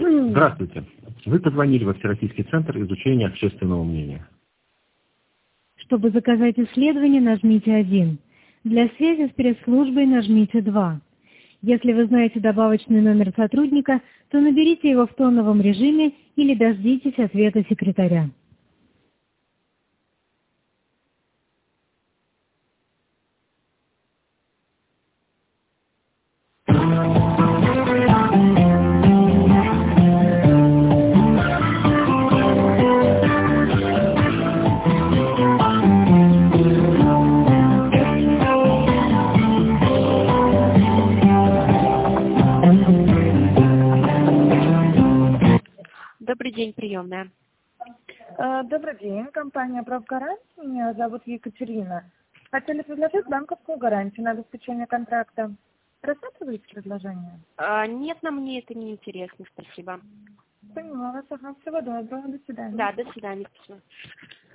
Здравствуйте. Вы позвонили во Всероссийский центр изучения общественного мнения. Чтобы заказать исследование, нажмите 1. Для связи с пресс-службой нажмите 2. Если вы знаете добавочный номер сотрудника, то наберите его в тоновом режиме или дождитесь ответа секретаря. Добрый день, приемная. Добрый день, компания «Правгарант». Меня зовут Екатерина. Хотели предложить банковскую гарантию на обеспечение контракта. Рассматриваете предложение? Нет, нам мне это не интересно, спасибо. Поняла вас. Ага, всего доброго. До свидания. Да, до свидания. Спасибо.